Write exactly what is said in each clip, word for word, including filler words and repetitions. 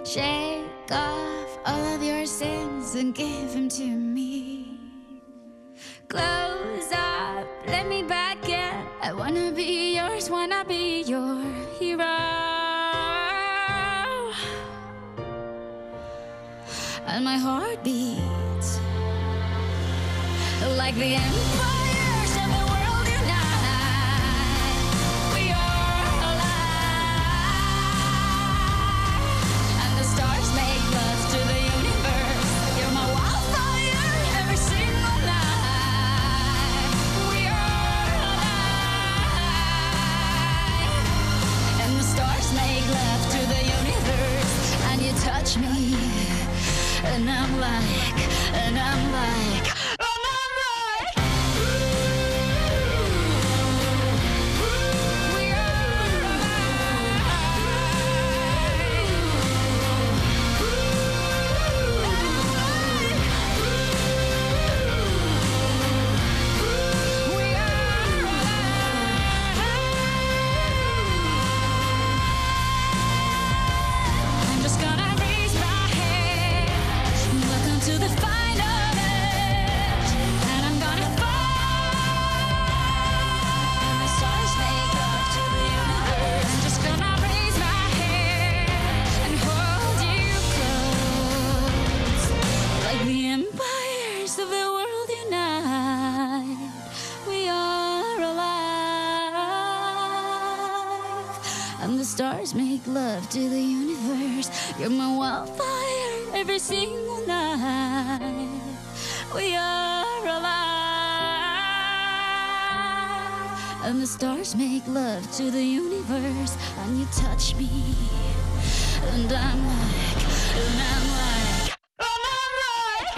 Shake off all of your sins and give them to me. Close up, let me back in. I wanna be yours, wanna be your hero. And my heart beats like the empires of the world unite. We are alive, and the stars make love to the universe. You're my wildfire every single night. We are alive, and the stars make love to the universe. And you touch me, and I'm like, and I'm like, and I'm like, we are alive. We are alive. I'm just gonna raise my head. Welcome to the final edge, and I'm gonna fall. And the stars make love to the universe. I'm just gonna raise my head and hold you close, like the empires of the world unite. We are alive, and the stars make love to the universe. You're my wildfire every single night. We are alive, and the stars make love to the universe. And you touch me, and I'm like, and I'm like, and I'm like,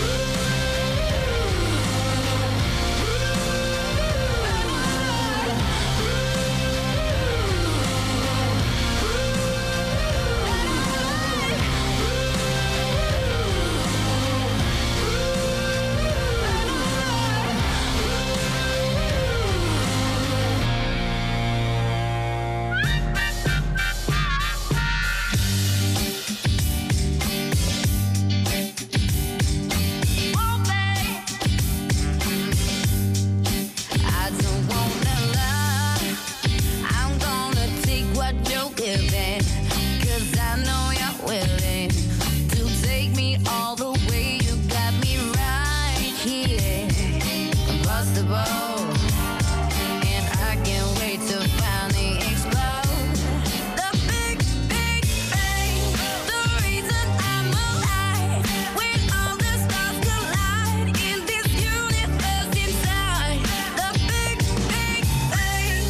oh babe, I don't wanna lie. I'm gonna take what you're giving, 'cause I know you're willing to take me all the way. You got me right here, impossible, and I can't wait to finally explode. The big, big bang, the reason I'm alive. When all the stars collide in this universe inside. The big, big bang.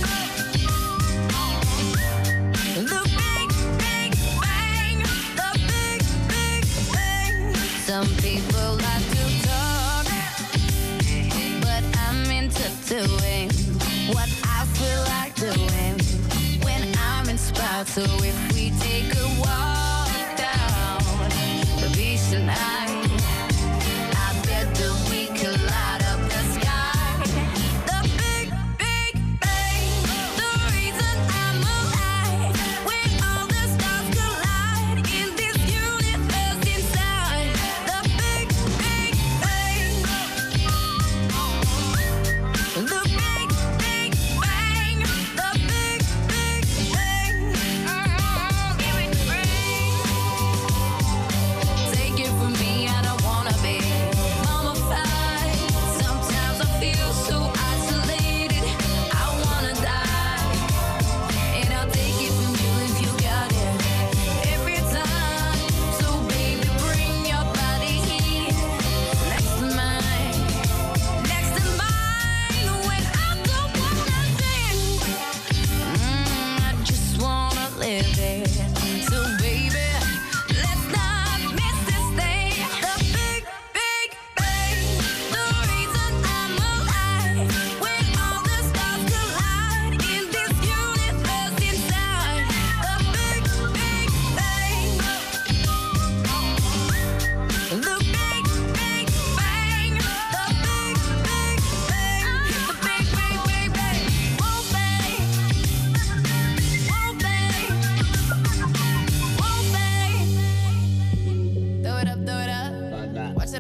The big, big bang. The big, big bang. Some people like to talk, but I'm into doing what I feel like doing when I'm inspired. So if we take a walk down the beach tonight, I bet that we could light up the sky. The big, big bang, the reason I'm alive. When all the stars collide in this universe inside. The big, big bang. The big, big bang. The big, big bang.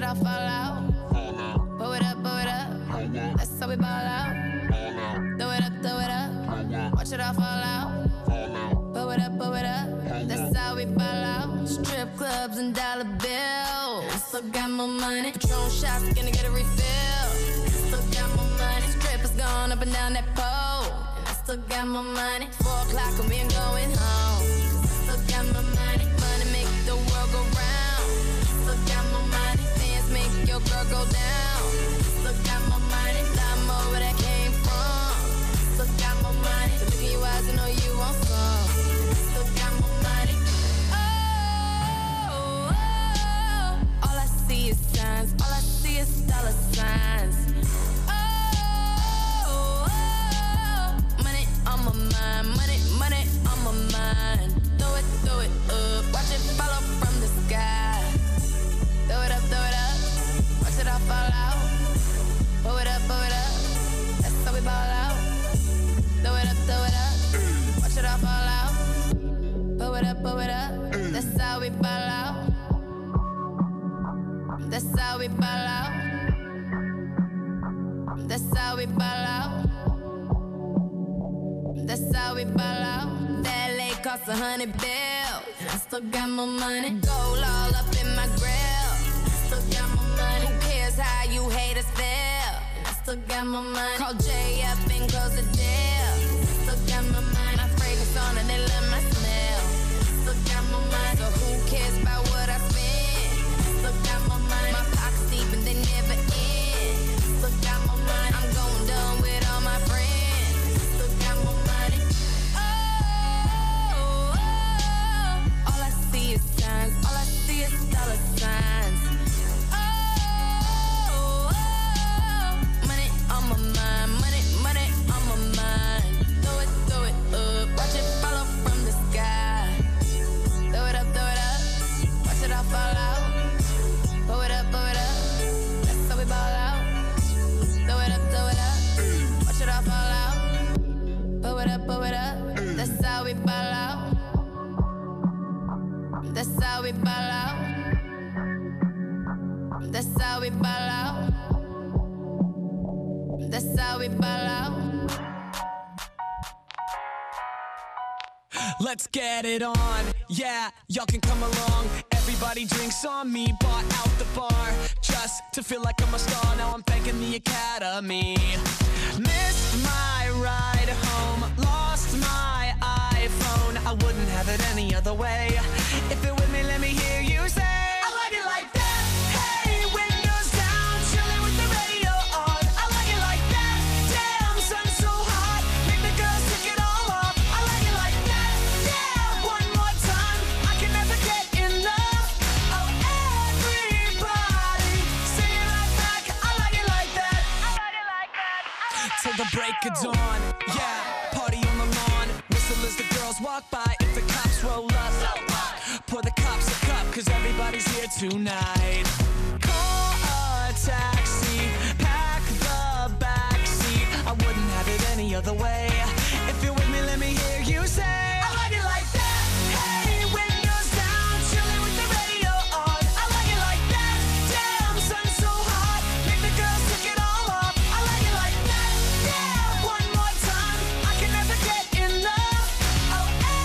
all fall out. Blow it up, blow it up. That's how we ball out. Throw it up, throw it up. Watch it all fall out. Blow it up, blow it up. That's how we ball out. Strip clubs and dollar bills. Still got more money. Patron shots, gonna get a refill. Still got more money. Strippers going up and down that pole. And I still got more money. Four o'clock and we ain't going home. Still got more money. Money make the world go round. Still got more money. Dance make your girl go down. Still got more money. Lot more where that came from. Still got more money. So look in your eyes and know you want some. Still got more money. Oh, oh, oh. All I see is signs. All I see is dollar signs. Oh, oh, oh. Money on my mind. Money, money on my mind. Throw it, throw it up. Watch it follow from the sky. Throw it up, throw it up. Watch it all fall out. Blow it up, blow it up. That's how we ball out. Throw it up, throw it up. Watch it all fall out. Blow it up, blow it up. That's how we ball out. That's how we ball out. That's how we ball out. That's how we ball out. Valet costs a hundred bills. I still got more money. Gold all up in my grill. Still got more money. Who cares how you haters feel? I still got more money. Call Jay up and close the deal. Still got more money. My fragrance on and they love my smell. Still got more money. So who cares about what I spend? Still got more money. My pockets deep and they never end. Still got more money. I'm going down with all my friends. Still got more money. Oh, oh, oh. All I see is signs. All I see is dollar signs. Oh, oh, oh. Money on my mind. Money, money on my mind. Throw it, throw it up. Watch it follow from the sky. Throw it up, throw it up. Watch it all fall out. Blow it up, blow it up. That's how we ball out. Throw it up, throw it up. Watch it all fall out. Blow it up, blow it up. That's how we ball out. That's how we ball out. That's how we ball out. That's how we ball out. Let's get it on, yeah, y'all can come along. Everybody drinks on me, bought out the bar just to feel like I'm a star. Now I'm thanking the Academy. Missed my ride home, lost my iPhone. I wouldn't have it any other way. If you're with me, let me hear you say I like it like that. Hey, windows down, chilling with the radio on. I like it like that. Damn, sun's so hot, make the girls take it all off. I like it like that. Yeah, one more time, I can never get enough. Oh, everybody, sing it right back. I like it like that. I like it like that. Till the break of dawn, yeah, party on the lawn. Whistle as the girls walk by. If the cops roll up, pour the cops a cup, cause everybody's here tonight. Call a taxi, pack the backseat. I wouldn't have it any other way. If you're with me, let me hear you say I like it like that. Hey, windows down, chilling with the radio on. I like it like that. Damn, sun's so hot, make the girls take it all off. I like it like that. Yeah, one more time, I can never get enough. Oh,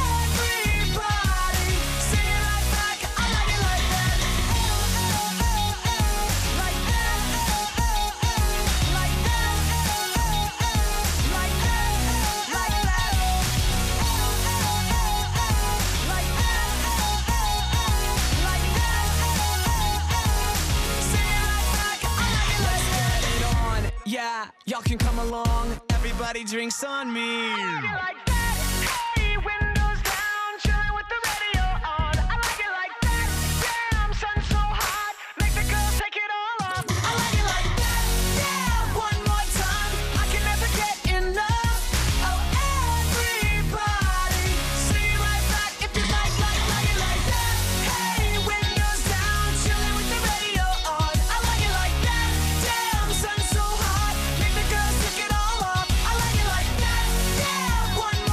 everybody, sing it right back. I like it like that. Oh, oh, oh, oh, like that. Oh, oh, oh, like that. Oh, oh, oh, like that. Like that. Oh, oh, oh, oh, like that. Oh, oh, oh, like that. Oh, oh, oh, sing it right back. I like it like that. Let's get it on. Yeah, y'all can come along. Everybody drinks on me. I like it like that. Hey, windows down, chilling with the radio on. I like it like that. Damn, sun's so hot, make the girls take it all off. I like it like that. Yeah, one more time, I can never get enough. Oh, everybody, sing it right back if you like, like, like it like that. Hey, windows down, chilling with the radio on. I like it like that. Damn, sun's so hot, make the girls take it all off. I like it like that. Yeah, one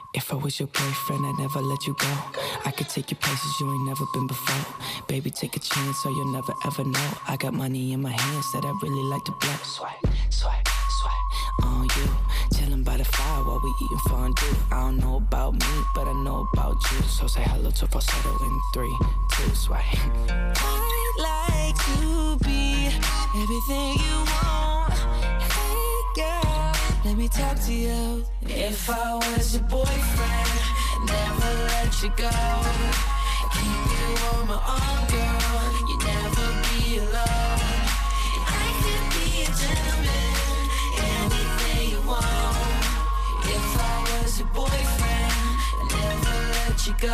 If I was your boyfriend, I'd never let you go. I could take you places you ain't never been before. Baby, take a chance so you'll never ever know. I got money in my hands that I really like to blow. Swipe, swipe, swipe on you. Chillin' by the fire while we eating fondue. I don't know about me, but I know about you. So say hello to falsetto in three, two, swipe. I'd like to be everything you want. Hey girl, let me talk to you. If I was your boyfriend, never let you go. Keep you on my arm, girl. You never be alone. I could be a gentleman, anything you want. If I was your boyfriend, never let you go.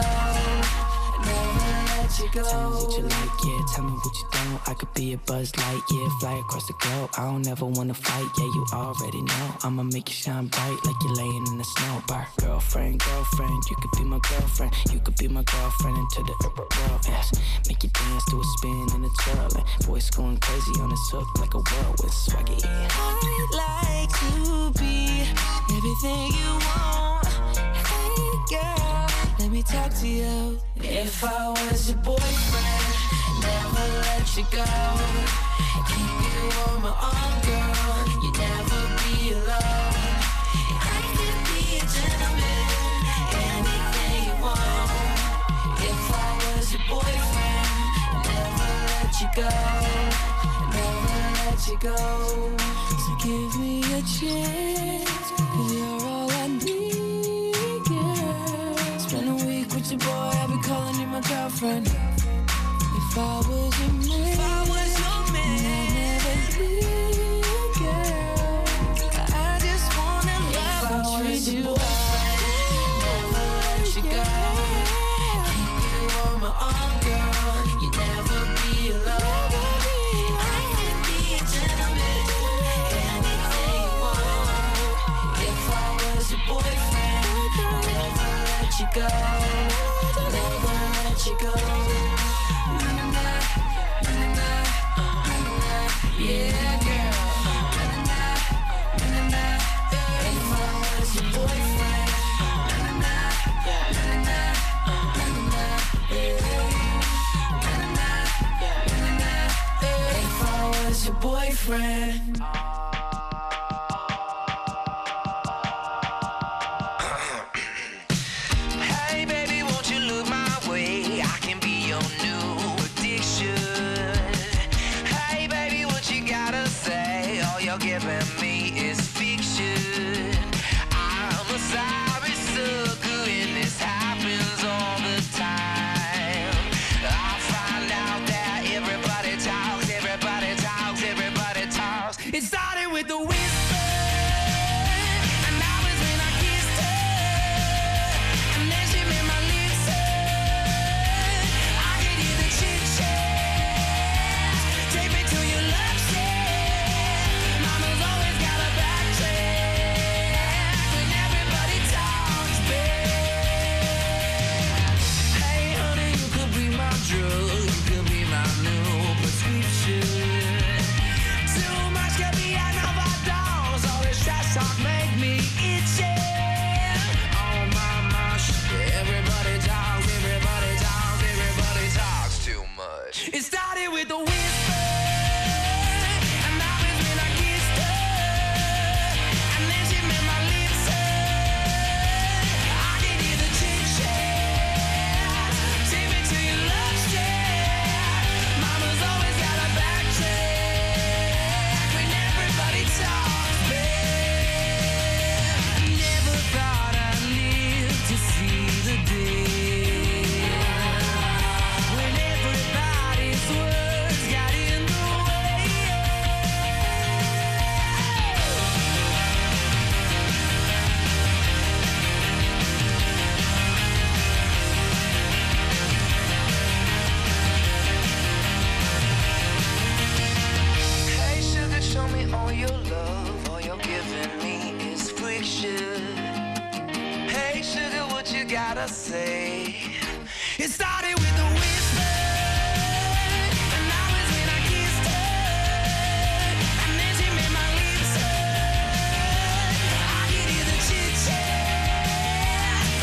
Never let you go. Tell me what you like, yeah, tell me what you don't. I could be a Buzz Light, yeah, fly across the globe. I don't ever wanna fight, yeah, you already know. I'ma make you shine bright like you're laying in the snow. Bar. Girlfriend, girlfriend, you could be my girlfriend. You could be my girlfriend into the world, yes. Make you dance to a spin and a twirl. And voice going crazy on this hook like a whirlwind swaggy. I'd like to be everything you want. Hey girl, let me talk to you. If I was your boyfriend, never let you go. Keep you on my arm, girl. You never be alone. I could be a gentleman, anything you want. If I was your boyfriend, never let you go. Never let you go. So give me a chance, 'cause you're all I need, girl. Spend a week with your boy, I'll be calling you my girlfriend. If I was your man, if I was your man, I'd never leave, girl. I just wanna love and treat you right. Never let you go. Keep you on my arm, girl. You never be alone. I can be a gentleman, anything you want. If I was your boyfriend, I'd never let you go. Never let you go. Yeah, girl. If I was your boyfriend, if I was your boyfriend. Hey baby, won't you look my way? I can be your new addiction. Hey baby, what you gotta say? All you're giving me is fiction. I'm a sorry sucker and this happens all the time. I find out that everybody talks, everybody talks, everybody talks. It started with the whisper, and that was when I kissed her, and then she made my lips hurt. I could hear the chit chat. Take me to your love shack. Mama's always got a backtrack when everybody talks back. Hey honey, you could be my drug, you could be my new prescription. Too much can be an overdose. All this trash talk make me itchy. Oh my gosh, everybody talks, everybody talks, everybody talks too much. It started with a whisper, and that was when I kissed her, and then she made my lips hurt. I could hear the chit chat. Take me to your love shack. Mama's always got a backtrack when everybody talks back. Never thought I'd live to see the day when everybody's words got in the way. Hey sugar, show me all your love. All you're giving me is friction. Hey sugar, what you gotta say? It started with a whisper, and that was when I kissed her, and then she made my lips hurt. I could hear the chit chat.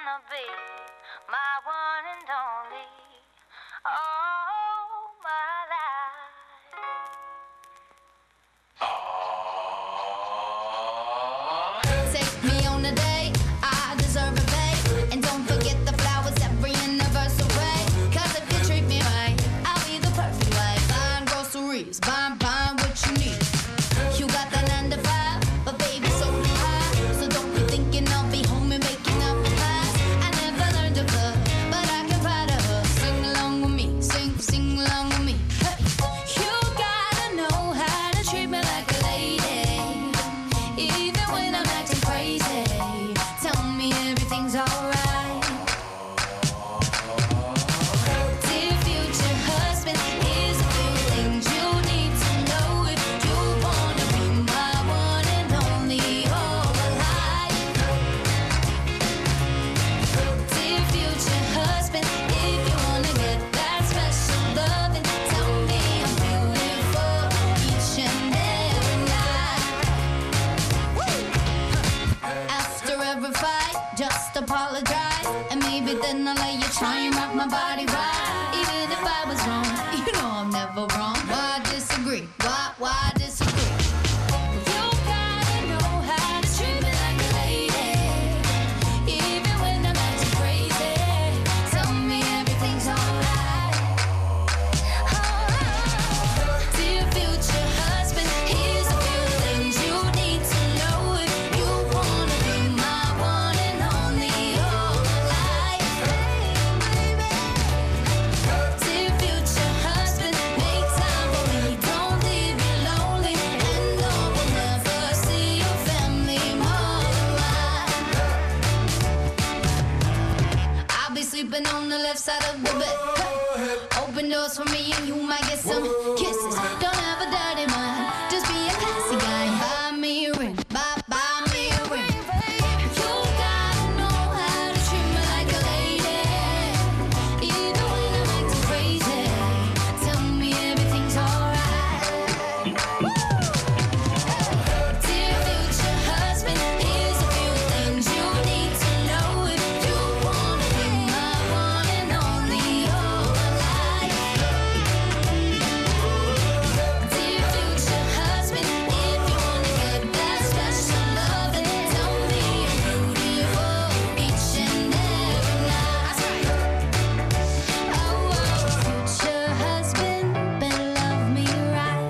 wanna be my one and only, all my life. Take me on a date, I deserve a babe, and don't forget the flowers every anniversary. Cause if you treat me right, I'll be the perfect wife. Buying groceries, buying, buying what you need. You got that nine to five, but baby so do I. So don't be thinking I'll be home and making up the past. I never learned to cook, but I can find a hook. Sing along with me, sing, sing along with me. Hey. You gotta know how to treat me like a lady, even when I'm acting crazy. Tell me everything's alright. Dear future husband, here's a few things you need to know if you wanna be my one and only all my life. Dear future husband, if you wanna get that special loving, tell me I'm beautiful each and every night. After every fight, just apologize, and maybe then I'll let you try and rock my body right. Even if I was wrong, you know I'm never wrong. Why disagree? Why, why disagree? You gotta know how to treat me like a lady, even when I'm acting crazy. Tell me everything's alright. Dear future husband, here's a few things you need to know if you wanna be my one and only all my life. Dear future husband, make time for me, don't leave me lonely, and no, we'll never see your family more than mine. I'll be sleeping on the left side of the bed. Hey. Open doors for me and you might get some kisses. Don't have a dirty mind, just be a classy guy. Buy me a ring, buy, buy me a ring. You gotta know how to treat me like a lady, even when I'm acting crazy. Tell me everything's alright. Dear future husband, here's a few things you need to know if you wanna be my one and only all my life. Dear future husband, if you wanna get that special loving, tell me I'm beautiful each and every night. Oh, oh, future husband, better love me right.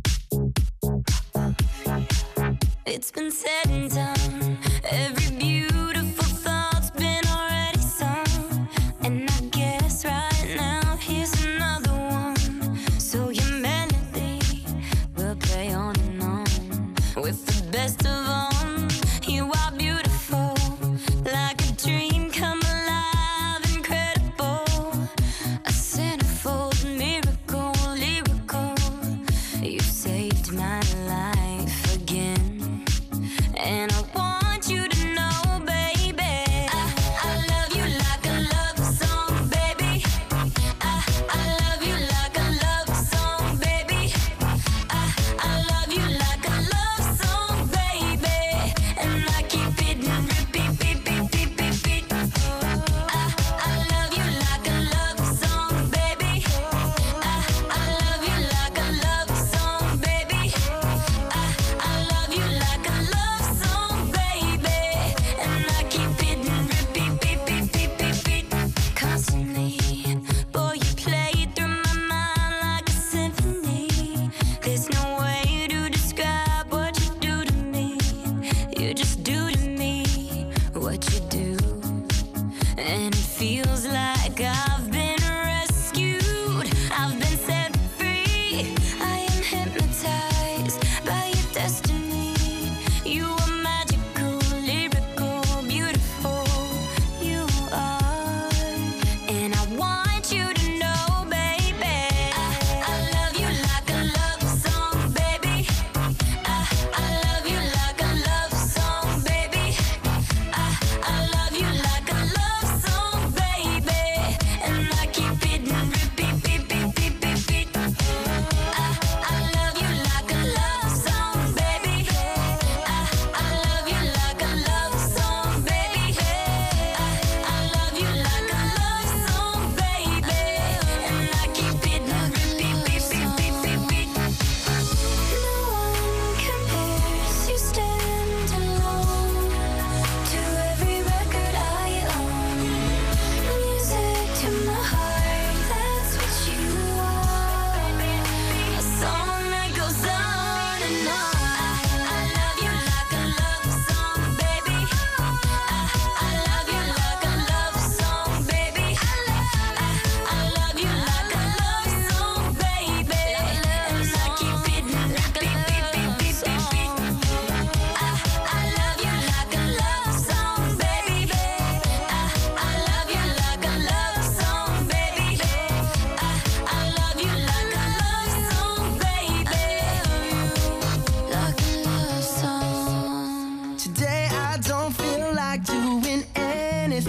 It's been said and done. Every beautiful thought's been already sung. And I guess right now here's another one. So your melody will play on and on. With the best of them, you are beautiful. Like a dream come alive, incredible. A centerfold miracle, lyrical. You saved my life again. And I want you to know, baby, I, I love you like a love song, baby. I, I love you like a love song, baby. I, I love you like a love song, baby. And I keep it in repeat, beat, beat, beat, beat, beat. I, I love you like a love song, baby. I, I love you like a love song, baby. I, I love you like a love song, baby. And I keep it in repeat, beat, beat, beat, beat, beat. Constantly, boy, you play through my mind like a symphony. There's no way to describe what you do to me. You just do to me what you do. And it feels like I've been rescued. I've been set free. I am hypnotized by your destiny. You are magical, lyrical, beautiful. You are. And I want you to know, baby, I, I love you like a love song, baby. I, I love you like a love song, baby. I, I love you like a love song, baby.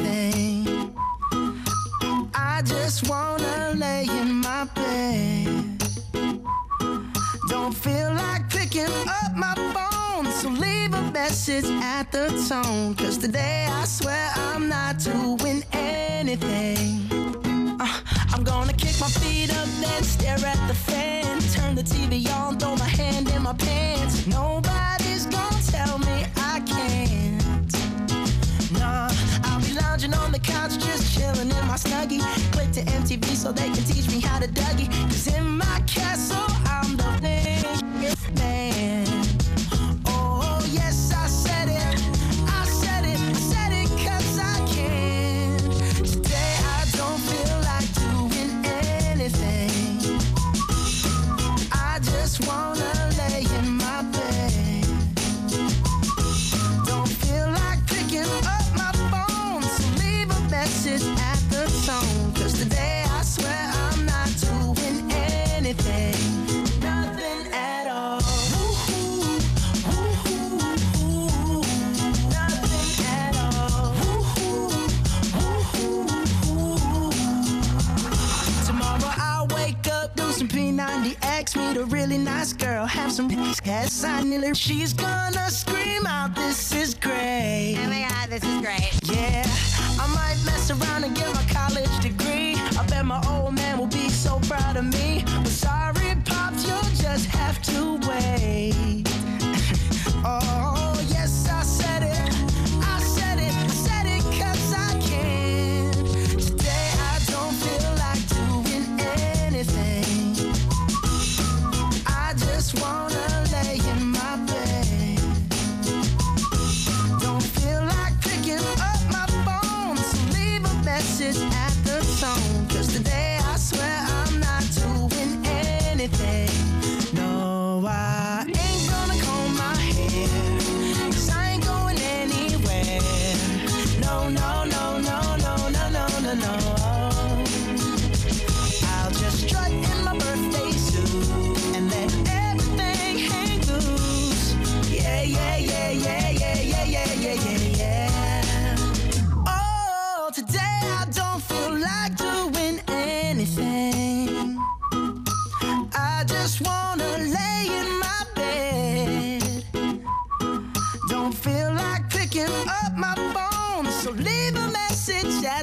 anything. I just wanna lay in my bed. Don't feel like picking up my phone, so leave a message at the tone. Cause today I swear I'm not doing anything. uh, I'm gonna kick my feet up, then stare at the fan. Turn the T V on, throw my hand in my pants. Nobody's gonna tell me I can't. Nah, I'll be lounging on the couch, just chilling in my Snuggie. Click to M T V so they can teach me how to Dougie. Cause in my castle, I'm the biggest man. Oh, yes, I said it. I said it. I said it cause I can. Today I don't feel like doing anything. I just wanna lay in my bed. Don't feel like picking up my phone, so leave a message at the tone. Cause today I swear I'm not doing anything. Nothing at all. Woo-hoo, woo-hoo, nothing at all. Woo-hoo, woo-hoo. Tomorrow I'll wake up, do some P ninety X, meet a really nice girl, have some cat sign in her. She's gonna scream out, this is great. Oh my god, this is great. Yeah, I might mess around and get my college degree. I bet my old man will be so proud of me. But sorry, Pops, you'll just have to wait. Oh, yes, I said it. I said it. I said it cause I can. Today I don't feel like doing anything. I just wanna lay in my bed. Don't feel like picking up my phone, so leave a message at the tone.